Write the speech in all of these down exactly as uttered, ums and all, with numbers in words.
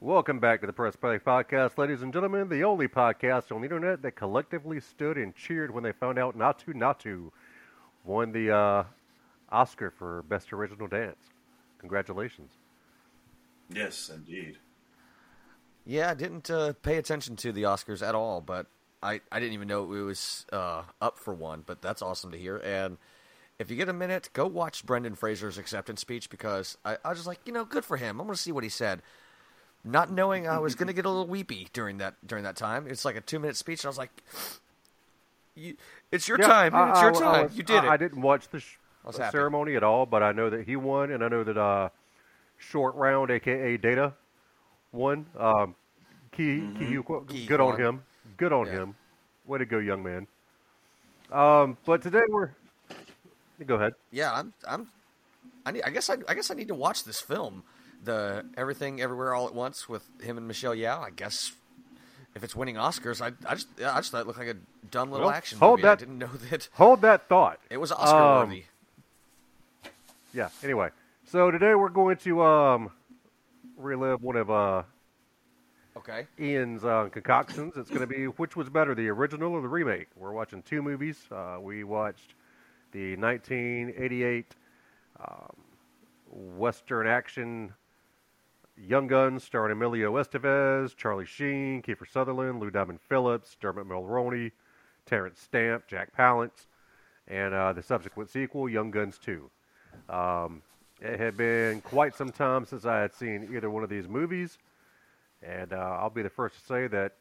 Welcome back to the Press Play Podcast, ladies and gentlemen, the only podcast on the internet that collectively stood and cheered when they found out Naatu Naatu won the uh, Oscar for Best Original Dance. Congratulations. Yes, indeed. Yeah, I didn't uh, pay attention to the Oscars at all, but I, I didn't even know it was uh, up for one, but that's awesome to hear. And if you get a minute, go watch Brendan Fraser's acceptance speech, because I, I was just like, you know, good for him. I'm going to see what he said. Not knowing I was going to get a little weepy during that during that time. It's like a two-minute speech, and I was like, you, it's your yeah, time. I, it's your I, time. I was, you did I, it. I didn't watch the sh- happy. ceremony at all, but I know that he won, and I know that uh, Short Round, a k a. Data, won. Um, Ki, Mm-hmm. Ki, good on Kwan. him. Good on Yeah. him. Way to go, young man. Um, but today we're... Go ahead. Yeah, I'm. I'm. I, need, I guess I. I guess I need to watch this film, the Everything Everywhere All at Once with him and Michelle Yeoh. I guess if it's winning Oscars, I. I just. I just thought it looked like a dumb little Well, action hold movie. I that- didn't know that Hold that thought. it was Oscar worthy. Um, Yeah, anyway. So today we're going to um, relive one of uh, okay. Ian's uh, concoctions. It's going to be which was better, the original or the remake. We're watching two movies. Uh, we watched the nineteen eighty-eight um, Western action Young Guns starring Emilio Estevez, Charlie Sheen, Kiefer Sutherland, Lou Diamond Phillips, Dermot Mulroney, Terrence Stamp, Jack Palance, and uh, the subsequent sequel, Young Guns two. Um, it had been quite some time since I had seen either one of these movies, and uh, I'll be the first to say that,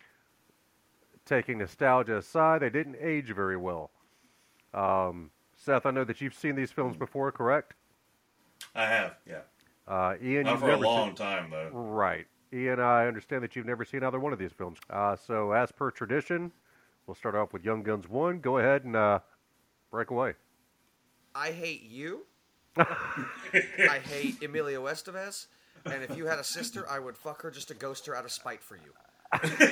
taking nostalgia aside, they didn't age very well. Um, Seth, I know that you've seen these films before, correct? I have, yeah. Uh, Ian, Not you've for a never long seen... time, though. Right. Ian, I understand that you've never seen either one of these films. Uh, so, as per tradition, we'll start off with Young Guns one. Go ahead and uh, break away. I hate you. I hate Emilio Estevez. And if you had a sister, I would fuck her just to ghost her out of spite for you.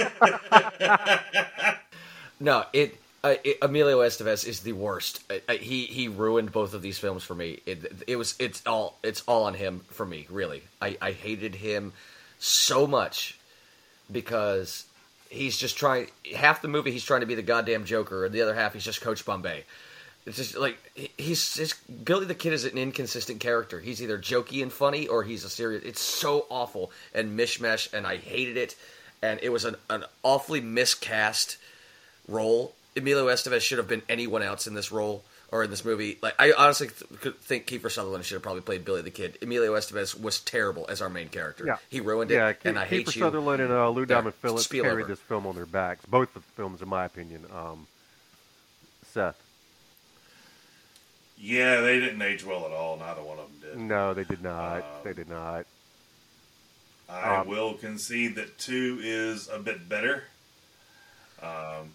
no, it, uh, it. Emilio Estevez is the worst. Uh, uh, he he ruined both of these films for me. It, it was it's all it's all on him for me. Really, I, I hated him so much because he's just trying. Half the movie he's trying to be the goddamn Joker, and the other half he's just Coach Bombay. It's just like he's just, Billy the Kid is an inconsistent character. He's either jokey and funny or he's a serious. It's so awful and mishmash, and I hated it. And it was an, an awfully miscast role. Emilio Estevez should have been anyone else in this role or in this movie. Like I honestly th- could think Kiefer Sutherland should have probably played Billy the Kid. Emilio Estevez was terrible as our main character. Yeah. He ruined it, Yeah, and I Kiefer hate you. Sutherland and uh, Lou Diamond Yeah, Phillips spiel carried over. this film on their backs. Both of the films, in my opinion. Um, Seth. Yeah, they didn't age well at all. Neither one of them did. No, they did not. Um, they did not. I um, will concede that two is a bit better. Um,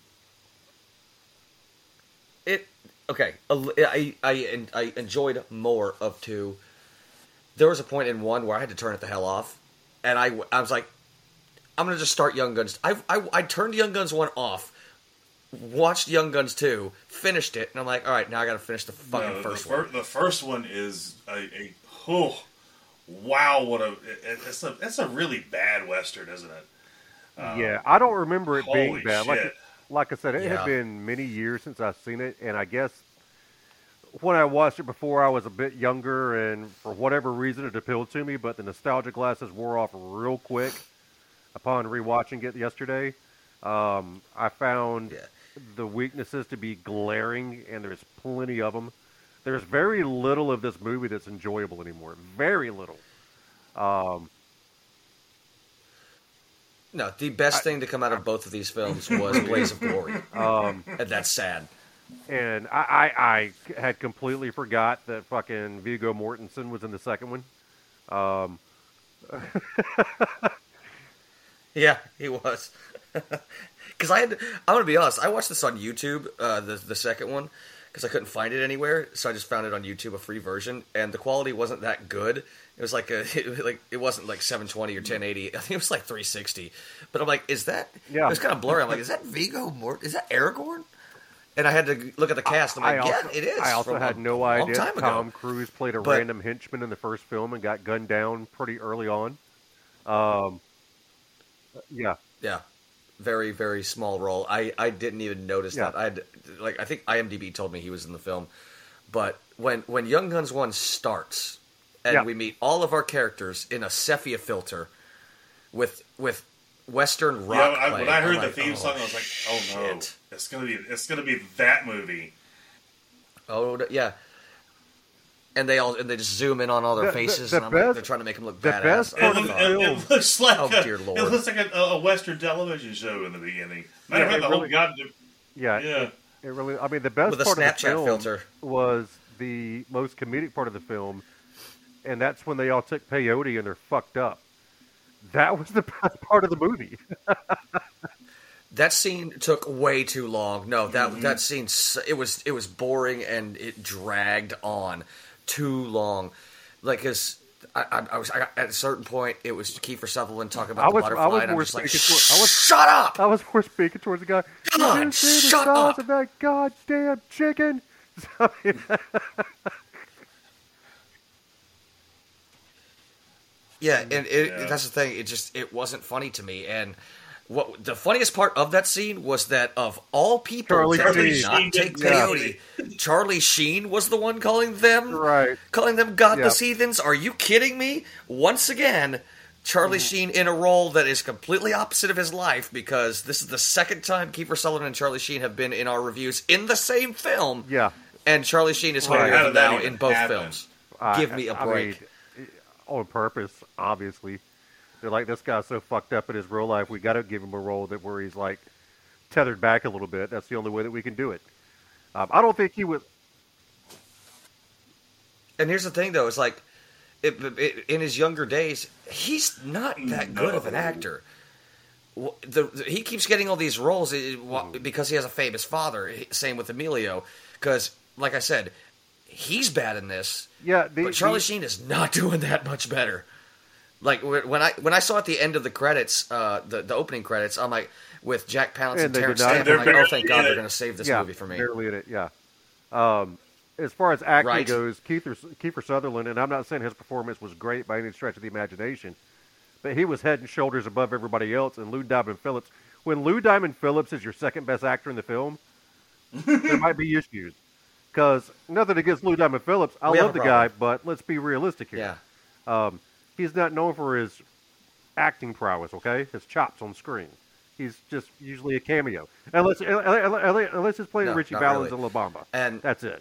It okay. a li- I I I enjoyed more of two. There was a point in one where I had to turn it the hell off, and I, I was like, I'm gonna just start Young Guns. I I, I turned Young Guns one off, watched Young Guns two, finished it, and I'm like, all right, now I gotta finish the fucking no, first the, fir- one. the first one is a, a oh, wow, what a it, it's a it's a really bad Western, isn't it? Um, Yeah, I don't remember it being holy bad. Like, shit. like I said, it Yeah. had been many years since I've seen it, and I guess when I watched it before, I was a bit younger, and for whatever reason, it appealed to me. But the nostalgia glasses wore off real quick upon rewatching it yesterday. Um, I found Yeah. the weaknesses to be glaring, and there's plenty of them. There's very little of this movie that's enjoyable anymore. Very little. Um, No, the best thing to come out of both of these films was Blaze of Glory, um, and that's sad. And I, I, I had completely forgot that fucking Viggo Mortensen was in the second one. Um, Yeah, he was. Because I had, to, I'm gonna be honest. I watched this on YouTube, uh, the the second one, because I couldn't find it anywhere. So I just found it on YouTube, a free version, and the quality wasn't that good. It was like a it, was like it wasn't like seven twenty or ten eighty. I think it was like three sixty. But I'm like, is that? Yeah. It was kind of blurry. I'm like, is that Viggo Mort? Is that Aragorn? And I had to look at the cast. I'm like, I yeah, also, it is. I also from had a, no a long idea time ago. Tom Cruise played a But- random henchman in the first film and got gunned down pretty early on. Um, yeah, Yeah, very very small role. I, I didn't even notice Yeah. that. I had like I think IMDb told me he was in the film, but when when Young Guns One starts and Yeah. we meet all of our characters in a sepia filter with with Western rock. Yeah, I, playing, when I I'm heard the like, theme oh, song, I was like, "Oh no, shit. it's gonna be it's gonna be that movie." Oh yeah. And they all and they just zoom in on all their The- the- faces, the and I'm like, best- they're trying to make them look the badass. best Oh, It, part look, of the God. it, film- it looks like Oh, a, dear Lord. it looks like a, a Western television show in the beginning. Matter of Yeah, fact, it the whole really- goddamn yeah, yeah. It, it really. I mean, the best With a part of Snapchat the film filter. was the most comedic part of the film, and that's when they all took peyote and they're fucked up. That was the best part of the movie. That scene took way too long. No, that Mm-hmm. that scene s- it was it was boring and it dragged on too long. Like, cause I, I, I was I, at a certain point, it was Kiefer Sutherland talking about I the was- I butterfly, was and I'm more just like, speaking to- I was- shut up! I was more speaking towards the guy. God, Did you see the shut size up! of that goddamn chicken? I mean, Yeah, and it, Yeah. that's the thing. It just it wasn't funny to me. And what the funniest part of that scene was that of all people Charlie that did Sheen. not take Yeah. peyote, Charlie Sheen was the one calling them Right. calling them godless Yep. heathens. Are you kidding me? Once again, Charlie Mm-hmm. Sheen in a role that is completely opposite of his life, because this is the second time Kiefer Sutherland and Charlie Sheen have been in our reviews in the same film. yeah. And Charlie Sheen is Right. holier How than did that thou even in both happen? films. I- Give me a I break. mean, on purpose, obviously. They're like, this guy's so fucked up in his real life, we got to give him a role that where he's like tethered back a little bit. That's the only way that we can do it. Um, I don't think he was. And here's the thing, though: it's like, it, it, in his younger days, he's not that good of an No. actor. Wh- The, the- he keeps getting all these roles eh, wh- because he has a famous father. Eh, Same with Emilio, because, like I said, he's bad in this. Yeah, the, But Charlie the- Sheen is not doing that much better. Like wh- when I when I saw at the end of the credits, uh, the the opening credits, I'm like, with Jack Palance And and, they Terrence did not- Stamp, They're I'm like, oh, barely thank in God it. they're going to save this yeah, movie for me. barely in it. Yeah. Um, as far as acting Right. goes, Kiefer, Kiefer Sutherland, and I'm not saying his performance was great by any stretch of the imagination, but he was head and shoulders above everybody else. And Lou Diamond Phillips, when Lou Diamond Phillips is your second best actor in the film, there might be issues. Because nothing against Lou Diamond Phillips, I We have love a the problem. guy, but let's be realistic here. Yeah. Um, he's not known for his acting prowess, okay? His chops on screen. He's just usually a cameo. Unless unless, unless he's playing No, Richie not Valens really. and La Bamba. And That's it.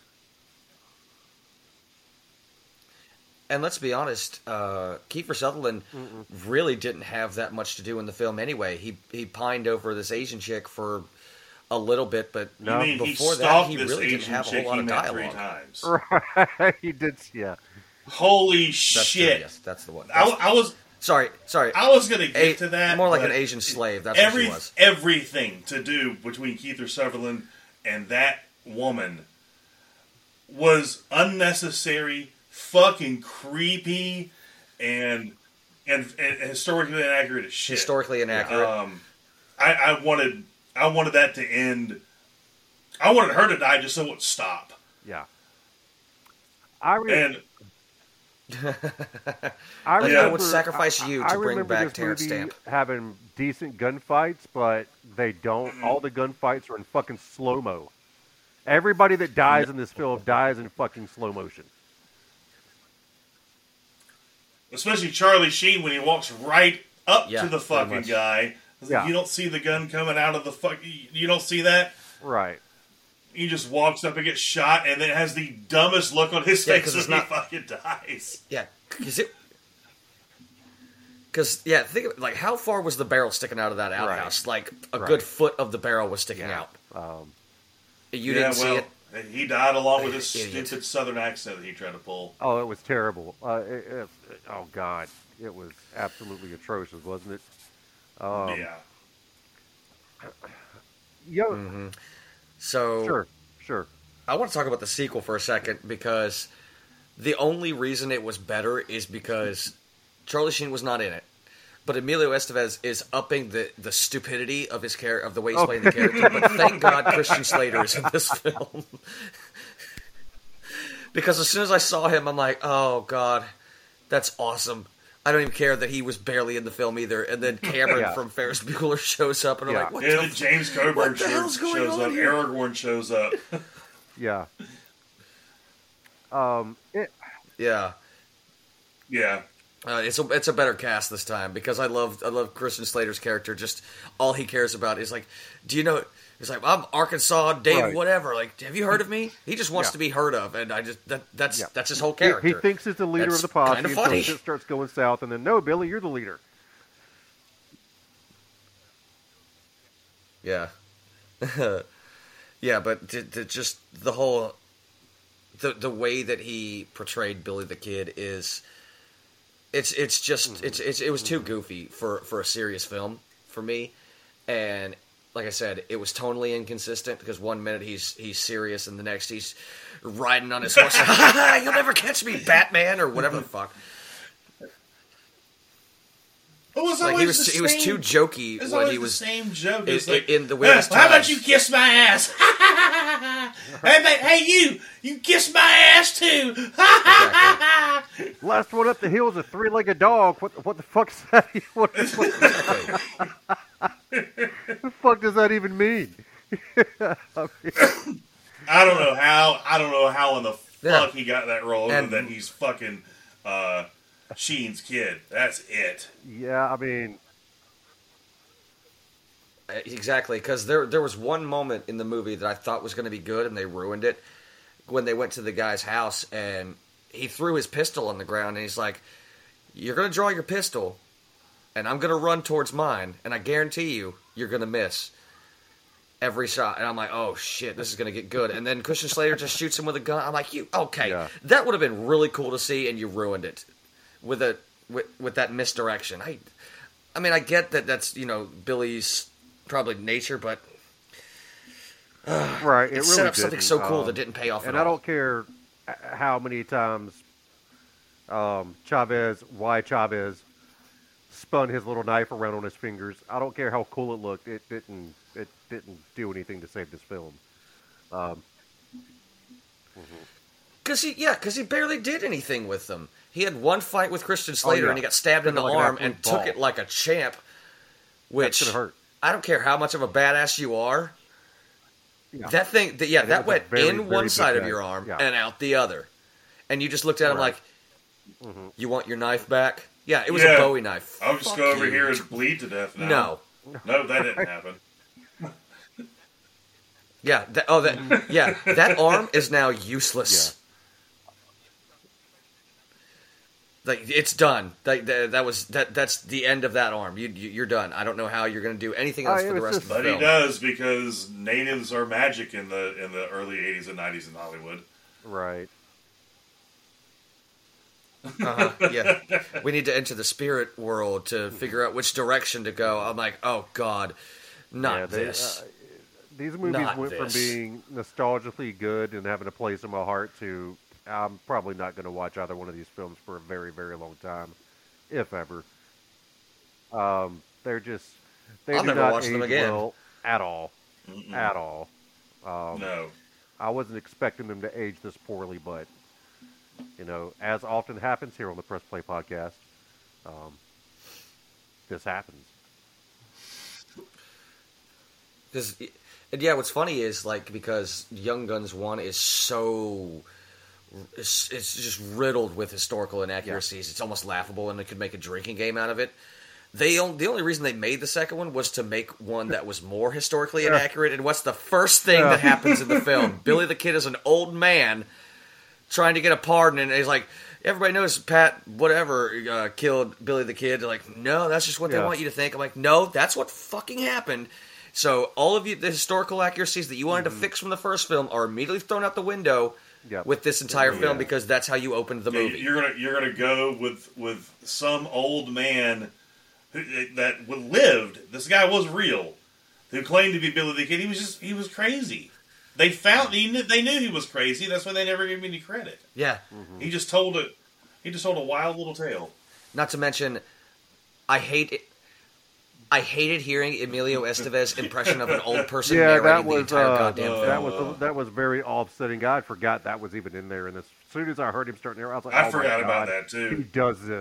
And let's be honest, uh, Kiefer Sutherland really didn't have that much to do in the film anyway. He he pined over this Asian chick for a little bit, but You No, mean he before that, stalked he this really didn't Asian have a chick whole lot he of met three dialogue. times? Right. he did, yeah. Holy That's true, shit! yes, that's the one. I, I was sorry, sorry. I was gonna get A- to that. more like but an Asian slave. That's every what she was. everything to do between Kiefer Sutherland and that woman was unnecessary, fucking creepy, and and, and historically inaccurate as shit. Historically inaccurate. Um, I, I wanted I wanted that to end. I wanted her to die just so it would stop. Yeah. I re- And I Like, I remember, would sacrifice you I- to I bring remember back this Terrence movie Stamp. having decent gunfights, but they don't. All the gunfights are in fucking slow mo. Everybody that dies in this film dies in fucking slow motion. especially Charlie Sheen when he walks right up Yeah, to the pretty fucking much. guy. It's like, Yeah. You don't see the gun coming out of the fuck. You don't see that. Right. He just walks up and gets shot, and then has the dumbest look on his Yeah, face 'cause when it's he not- fucking dies. Yeah, because it. Because yeah, think of it, like how far was the barrel sticking out of that outhouse? Like a Right. good foot of the barrel was sticking Yeah. out. Um, You yeah, didn't well, see it. he died along with his Idiot. stupid southern accent that he tried to pull. oh, it was terrible. Uh, it, it, oh God, it was absolutely atrocious, wasn't it? Um, yeah. Yo, Mm-hmm. So sure, sure. I want to talk about the sequel for a second because the only reason it was better is because Charlie Sheen was not in it, but Emilio Estevez is upping the, the stupidity of his char- of the way he's Oh. playing the character. But thank God Christian Slater is in this film because as soon as I saw him, I'm like, oh God, that's awesome. I don't even care that he was barely in the film either. And then Cameron Yeah. from Ferris Bueller shows up, and I'm Yeah. like, what Yeah, the then f- James Coburn what the shows, hell's going shows on up. here? Aragorn shows up. Yeah. Um. It, Yeah. Yeah. Uh, it's a it's a better cast this time because I love I love Christian Slater's character. Just all he cares about is like, do you know? He's like, I'm Arkansas Dave, Right. whatever. Like, have you heard of me? He just wants Yeah. to be heard of, and I just that that's Yeah. that's his whole he, character. he thinks he's the leader That's of the posse kinda until funny. shit starts going south, and then no, Billy, you're the leader. Yeah, yeah, but to, to just the whole the the way that he portrayed Billy the Kid is it's it's just Mm-hmm. it's, it's it was too goofy for for a serious film for me, and like I said, it was tonally inconsistent because one minute he's he's serious and the next he's riding on his horse. You'll never catch me, Batman, or whatever the fuck. It was Like he always was the he was same- too jokey It's when always he the was same joke. in- It's like, in the "Hey, weirdest how about times." you kiss my ass? hey, mate, hey, you, you kiss my ass too. Exactly. Last one up the hill is a three-legged dog. What what the fuck is that? What the fuck, the fuck does that even mean? I mean, I don't know how. I don't know how in the Yeah. fuck he got that role. Other And- than he's fucking uh, Sheen's kid. That's it. yeah, I mean, Exactly, because there there was one moment in the movie that I thought was going to be good, and they ruined it when they went to the guy's house and he threw his pistol on the ground, and he's like, "You're going to draw your pistol, and I'm going to run towards mine, and I guarantee you, you're going to miss every shot." And I'm like, "Oh shit, this is going to get good." And then Christian Slater just shoots him with a gun. I'm like, "You okay? Yeah. That would have been really cool to see, and you ruined it with a with with that misdirection." I, I mean, I get that that's you know Billy's probably nature, but right? It it really set up something didn't. so cool Um, that didn't pay off And at I all. don't care h- how many times um, Chavez, why Chavez, spun his little knife around on his fingers. I don't care how cool it looked. It didn't. It didn't do anything to save this film. Um, Because he, yeah, because he barely did anything with them. He had one fight with Christian Slater, Oh, yeah. and he got stabbed in the Took it like an arm absolute and took ball. it like a champ. Which That's gonna hurt. I don't care how much of a badass you are. Yeah. That thing, that, yeah, And it that was a went very, in very one big side of guy. your arm Yeah. and out the other, and you just looked at him Right. like, "You want your knife back?" Yeah, it was Yeah. a Bowie knife. I'll just Fuck go over you. here and bleed to death now. No. No, that didn't happen. Yeah. That, oh, that. Yeah. That arm is now useless. Like it's done. That, that, that was that. That's the end of that arm. You, you you're done. I don't know how you're going to do anything else Uh, it for the was rest just- of the But film. he does because natives are magic in the in the early eighties and nineties in Hollywood. Right. Uh-huh. Yeah. We need to enter the spirit world to figure out which direction to go. I'm like, oh god, not Yeah, they- this. uh, these movies Not went from this. being nostalgically good and having a place in my heart to I'm probably not going to watch either one of these films for a very, very long time, if ever. Um, they're just they I'll do never not watch age them again. well at all, Mm-mm. at all. Um, No. I wasn't expecting them to age this poorly, but you know, as often happens here on the Press Play podcast, um, this happens. Because, and yeah, what's funny is like because Young Guns One is so. It's, it's just riddled with historical inaccuracies. It's almost laughable, and they could make a drinking game out of it. They on- the only reason they made the second one was to make one that was more historically inaccurate. And what's the first thing Yeah. that happens in the film? Billy the Kid is an old man trying to get a pardon, and he's like, everybody knows Pat whatever uh, killed Billy the Kid. They're like, no, that's just what they Yeah. want you to think. I'm like, no, that's what fucking happened. So all of you, the historical accuracies that you wanted Mm-hmm. to fix from the first film are immediately thrown out the window Yep. with this entire Yeah. film because that's how you opened the Yeah, movie. You're gonna you're gonna go with with some old man who, that lived. This guy was real, who claimed to be Billy the Kid. He was just he was crazy. They found he knew, they knew he was crazy. That's why they never gave him any credit. Yeah. He just told it. He just told a wild little tale. Not to mention, I hate it. I hated hearing Emilio Estevez's impression of an old person Yeah, narrating that the was entire uh, goddamn film. that was that was very offsetting. I forgot that was even in there. And as soon as I heard him start narrating, I was like, I oh forgot my about God, that, too. He does this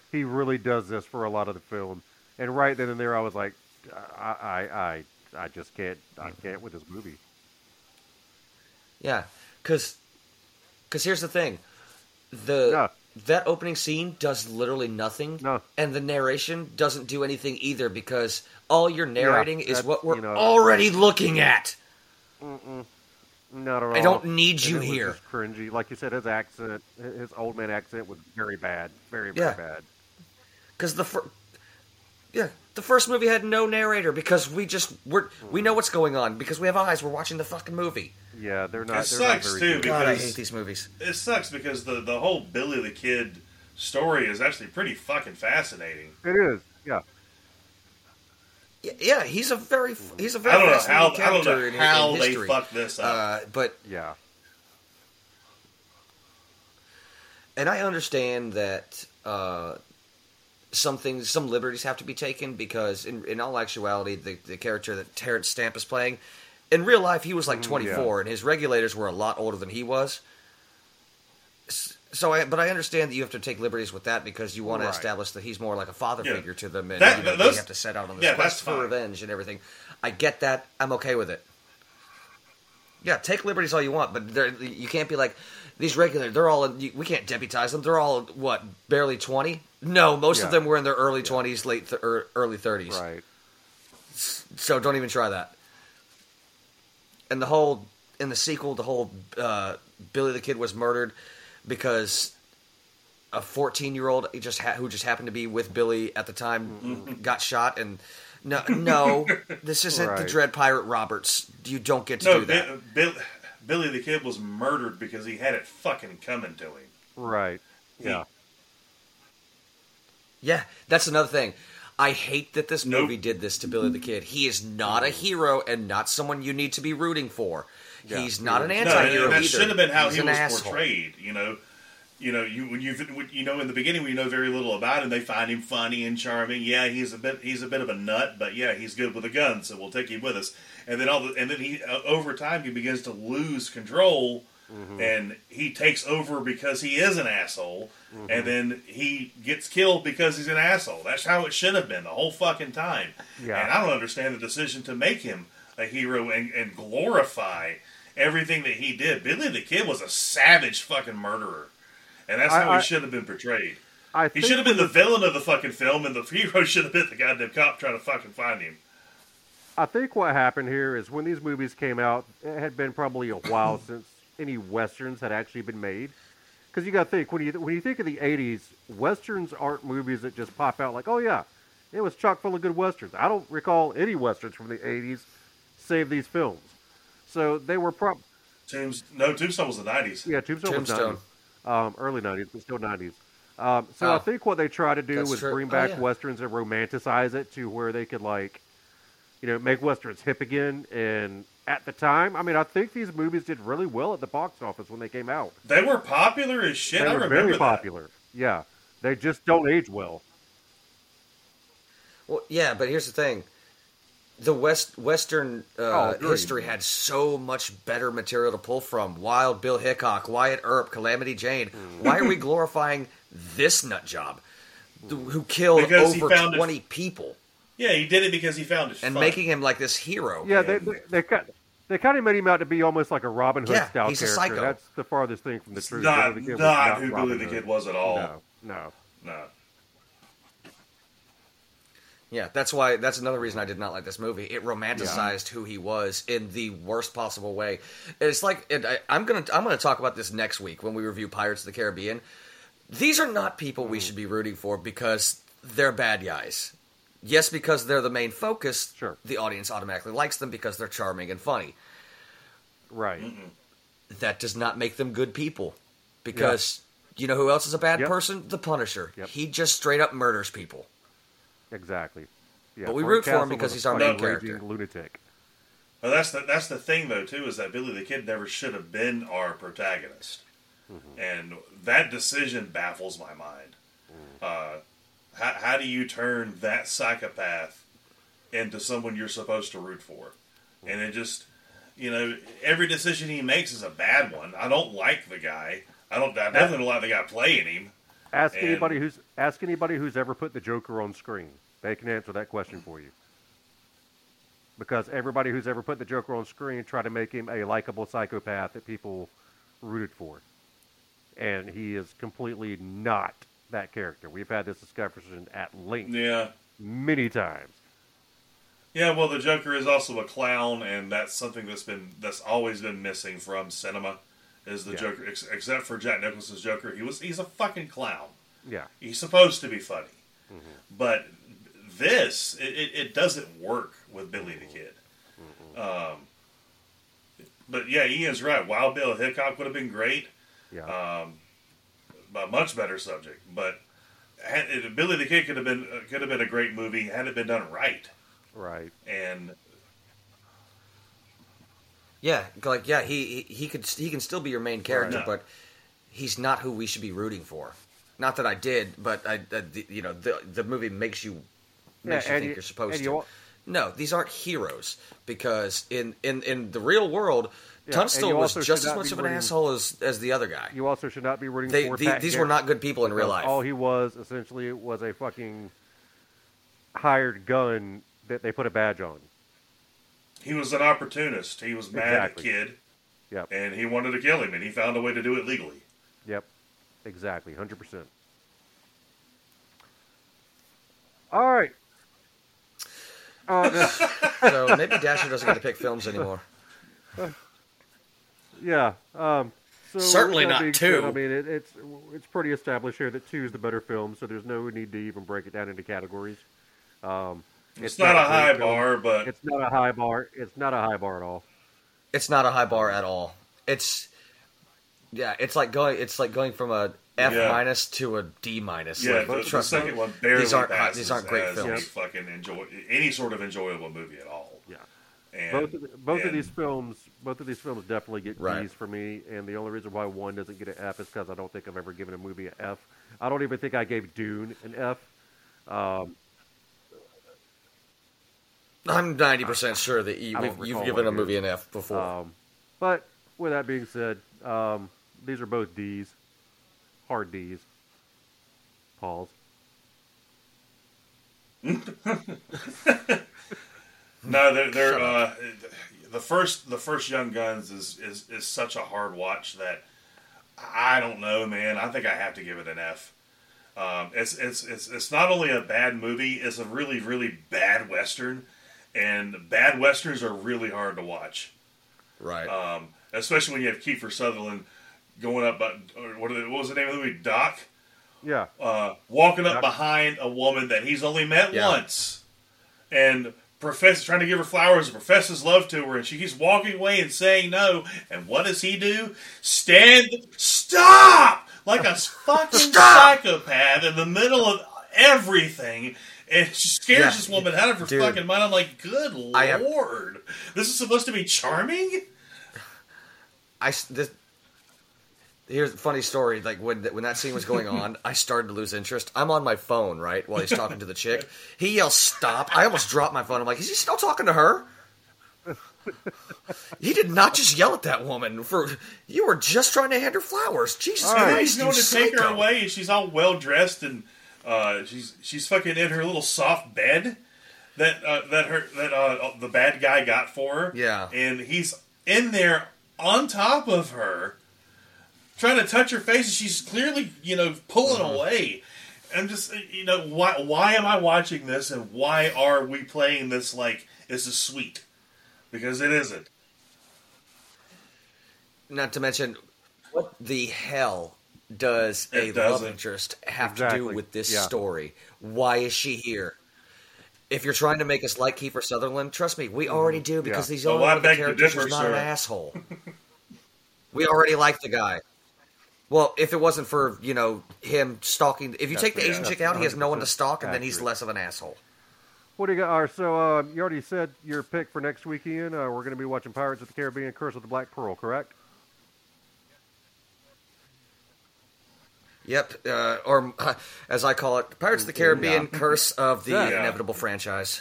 he really does this for a lot of the film. And right then and there, I was like, I, I, I, I just can't, I can't with this movie. Yeah, because because here's the thing, the Yeah. that opening scene does literally nothing, No. and the narration doesn't do anything either because all you're narrating is that's, what we're you know- already looking at. Not at all. I don't need And you it was here. just cringy, like you said. His accent, his old man accent, was very bad, very, very Yeah. bad. Because the fir- yeah, the first movie had no narrator because we just we're we know what's going on because we have eyes. We're watching the fucking movie. Yeah, they're not. It they're not sucks, very too, good. because- God, I hate these movies. It sucks because the, the whole Billy the Kid story is actually pretty fucking fascinating. It is. Yeah. Yeah, yeah, he's a very he's a I very don't know how fascinating I don't character know in, how in they history. fucked this up. Uh, but Yeah. and I understand that uh, some things, some liberties have to be taken because, in, in all actuality, the, the character that Terrence Stamp is playing, in real life, he was like twenty-four, yeah. and his regulators were a lot older than he was. S- So, I, but I understand that you have to take liberties with that because you want to Right. establish that he's more like a father Yeah. figure to them, and That- you know, those- they have to set out on this yeah, quest that's for fine. revenge and everything. I get that. I'm okay with it. Yeah, take liberties all you want, but they're- you can't be like these regular. They're all in, we can't deputize them. They're all what barely twenty. No, most Yeah. of them were in their early twenties, late th- or early thirties. Right. So don't even try that. And the whole in the sequel, the whole uh, Billy the Kid was murdered because a fourteen-year-old just ha- who just happened to be with Billy at the time got shot. And no, no, this isn't the Right. Dread Pirate Roberts. You don't get to No, do that. Bi- Bill, Billy the Kid was murdered because he had it fucking coming to him. Right. Yeah. Yeah, that's another thing. I hate that this Nope. movie did this to Billy the Kid. He is not a hero and not someone you need to be rooting for. Yeah. He's not an No, anti-hero and that either. should have been how He's he an was asshole. portrayed. You know, you know, you when you when, you know in the beginning we know very little about him. They find him funny and charming. Yeah, he's a bit he's a bit of a nut, but yeah, he's good with a gun, so we'll take him with us. And then all the, and then he uh, over time he begins to lose control, and he takes over because he is an asshole, and then he gets killed because he's an asshole. That's how it should have been the whole fucking time. Yeah. And I don't understand the decision to make him a hero and, and glorify everything that he did. Billy the Kid was a savage fucking murderer. And that's I- how I- he should have been portrayed. I He think should have been the with villain of the fucking film, and the hero should have been the goddamn cop trying to fucking find him. I think what happened here is when these movies came out, it had been probably a while since any westerns had actually been made. Because you got to think when you when you think of the eighties, westerns aren't movies that just pop out like, oh yeah, it was chock full of good westerns. I don't recall any westerns from the eighties, save these films. So they were prob Tombs, no, Tombstone was the nineties. yeah, Tombstone, Tombstone. was nineties, um, early nineties, but still nineties. Um, so Oh. I think what they tried to do That's was true. bring Oh, back yeah. westerns and romanticize it to where they could like, you know, make westerns hip again. And at the time, I mean, I think these movies did really well at the box office when they came out. They were popular as shit. They I were remember very that. popular. Yeah, they just don't age well. Well, yeah, but here's the thing: the West Western uh, Oh, agreed. history had so much better material to pull from. Wild Bill Hickok, Wyatt Earp, Calamity Jane. Hmm. Why are we glorifying this nut job th- who killed Because he over found it- twenty people Yeah, he did it because he found it and fun. making him like this hero? Yeah, they they, they cut. They kind of made him out to be almost like a Robin Hood Yeah, style he's a character. psycho. That's the farthest thing from the It's truth. not, Billy the Kid was not who Robin Billy the Hood. Kid was at all. No, no. No. Yeah, that's why. That's another reason I did not like this movie. It romanticized who he was in the worst possible way. It's like it, I, I'm gonna I'm gonna talk about this next week when we review Pirates of the Caribbean. These are not people we should be rooting for because they're bad guys. Yes, because they're the main focus. Sure. The audience automatically likes them because they're charming and funny. Right. That does not make them good people. Because you know who else is a bad Yep. person? The Punisher. Yep. He just straight up murders people. Exactly. Yeah, But we Frank root for him Castle because was a he's our fucking main character. raging lunatic. Well, that's the that's the thing though too is that Billy the Kid never should have been our protagonist, and that decision baffles my mind. Uh, how how do you turn that psychopath into someone you're supposed to root for? And it just, you know, every decision he makes is a bad one. I don't like the guy. I don't. I definitely don't like the guy playing him. Ask And anybody who's ask anybody who's ever put the Joker on screen. They can answer that question for you. Because everybody who's ever put the Joker on screen tried to make him a likable psychopath that people rooted for. And he is completely not that character. We've had this discussion at length yeah, many times. yeah. Well, the Joker is also a clown, and that's something that's been that's always been missing from cinema. Is the Yeah. Joker, ex- except for Jack Nicholson's Joker, he was he's a fucking clown. Yeah. He's supposed to be funny, Mm-hmm. but this it, it, it doesn't work with Billy the Kid. Mm-hmm. Um, but yeah, Ian's right. Wild Bill Hickok would have been great. Yeah. Um, a much better subject, but had, it, Billy the Kid could have been uh, could have been a great movie had it been done right. Right. And Yeah, like yeah, he he he could he can still be your main character, Right. but he's not who we should be rooting for. Not that I did, but I, uh, the, you know, the the movie makes you makes Yeah, you and think you- you're supposed and to. you al- No, these aren't heroes because in in, in the real world, Yeah, Tunstall and you was also just should as not much be of an rooting- asshole as as the other guy. You also should not be rooting They for the, Pat these Garrett, were not good people in real because life. All he was essentially was a fucking hired gun that they put a badge on. he was an opportunist. He was mad Exactly. at Kid, Yep. and he wanted to kill him, and he found a way to do it legally. Yep. Exactly. one hundred percent. All right. Uh, the- So maybe Dasher doesn't get to pick films anymore. yeah. Um, so Certainly with that not being said, two. I mean, it, it's it's pretty established here that two is the better film, so there's no need to even break it down into categories. Um, It's, not, a great high film. bar, but It's not a high bar. It's not a high bar at all. It's not a high bar at all. It's yeah, it's like going it's like going from a F Yeah. minus to a D minus. yeah, Like, the, the trust me, second one barely these aren't passes these aren't great as films. a fucking enjoy any sort of enjoyable movie at all. Yeah. And, Both of the, both of and- these films, both of these films definitely get Right. D's for me, and the only reason why one doesn't get an F is because I don't think I've ever given a movie an F. I don't even think I gave Dune an F. Um, I'm ninety percent sure that you, I don't we've, you've recall given what a it movie is. an F before. um, but with that being said, um, these are both D's, hard D's. Pause. No, they're, they're Shut uh, the first the first Young Guns is, is is such a hard watch that I don't know, man. I think I have to give it an F. Um, it's it's it's it's not only a bad movie; it's a really really bad western, and bad westerns are really hard to watch. right. Um, especially when you have Kiefer Sutherland going up, uh, or what, are they- what was the name of the movie? Doc. Yeah. Uh, walking up Doc. behind a woman that he's only met Yeah. once, and professor trying to give her flowers, and professes love to her, and she keeps walking away and saying no. And what does he do? Stand, stop, like a fucking Stop! psychopath in the middle of everything. And she scares Yeah. this woman out of her Dude. fucking mind. I'm like, good I have- lord, this is supposed to be charming. I s- this, here's a funny story. Like when when that scene was going on, I started to lose interest. I'm on my phone right while he's talking to the chick. He yells "stop!" I almost dropped my phone. I'm like, is he still talking to her? He did not just yell at that woman for you were just trying to hand her flowers. Jesus All And right. then Christ, he's going you to take her psycho. away, and she's all well dressed, and uh, she's she's fucking in her little soft bed that uh, that her that uh, the bad guy got for her. Yeah. and he's in there on top of her, trying to touch her face, and she's clearly you know pulling Mm-hmm. away. I'm just you know why why am I watching this, and why are we playing this like this is sweet? Because it isn't. Not to mention, what the hell does a It love doesn't. interest have Exactly. to do with this Yeah. story? Why is she here? If you're trying to make us like Kiefer Sutherland, trust me, we already do because Yeah. he's Well, only I one of the beg to characters differ, who's not sir. an asshole. We already like the guy. Well, if it wasn't for, you know, him stalking... If you That's take the right. Asian That's chick out, he has no one to one hundred percent stalk, and then he's accurate. less of an asshole. What do you got? All right, so uh, you already said your pick for next weekend. Uh, we're going to be watching Pirates of the Caribbean: Curse of the Black Pearl, correct? Yep, uh, or uh, as I call it, Pirates of the Caribbean: Yeah. Curse of the Yeah. Inevitable franchise.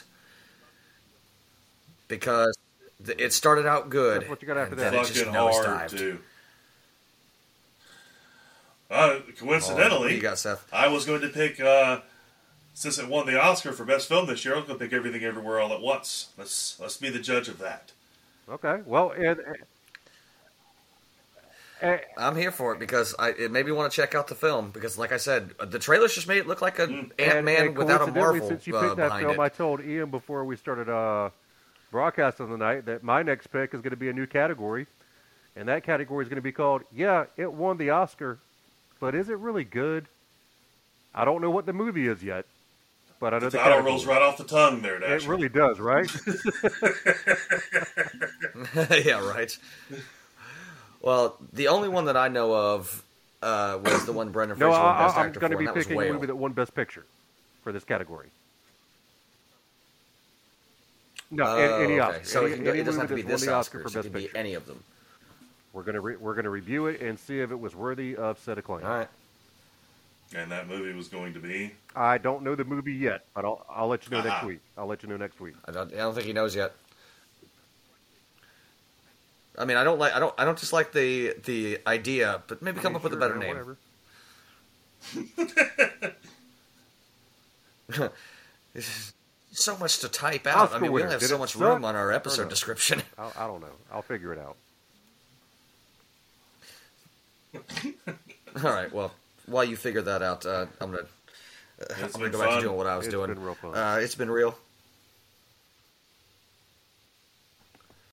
Because th- it started out good, That's what you got after and that. then it just Fucking hard nosedived. too. Uh, What coincidentally, do you got, Seth? I was going to pick, uh, since it won the Oscar for Best Film this year, I was going to pick Everything Everywhere All at Once. Let's let's be the judge of that. Okay. Well, and, and, I'm here for it because I it made me want to check out the film because, like I said, the trailers just made it look like an Ant Man and without a coincidentally, Marvel since you uh, picked that behind film, it. I told Ian before we started uh, broadcasting the night that my next pick is going to be a new category, and that category is going to be called "Yeah, it won the Oscar, but is it really good?" I don't know what the movie is yet, but I know The the title category. rolls right off the tongue there, It Dasher. really does, right? Yeah, right. Well, the only one that I know of uh, was the one Brendan no, Fraser won I, Best I'm Actor going to for, be and that was picking a Whale. movie that won Best Picture for this category. No, Oh, a- any okay. Oscar. So any, it, can- any it doesn't have movie to be that's this won the Oscar. Oscar So for it Best could be Picture. any of them. We're gonna re- we're gonna review it and see if it was worthy of said acclaim. All right. And that movie was going to be... I don't know the movie yet, but I'll I'll let you know next Uh-huh. week. I'll let you know next week. I don't, I don't think he knows yet. I mean, I don't like. I don't. I don't just like the the idea, but maybe come I mean, up with a sure, better man, name. whatever. So much to type out. Oscar I mean, we winner. only have Did so it much suck room on our or episode no? description. I'll, I don't know. I'll figure it out. All right. Well, while you figure that out, uh, I'm gonna. Uh, I'm It's gonna been go back fun. to doing what I was It's doing. been real fun. Uh, it's been real.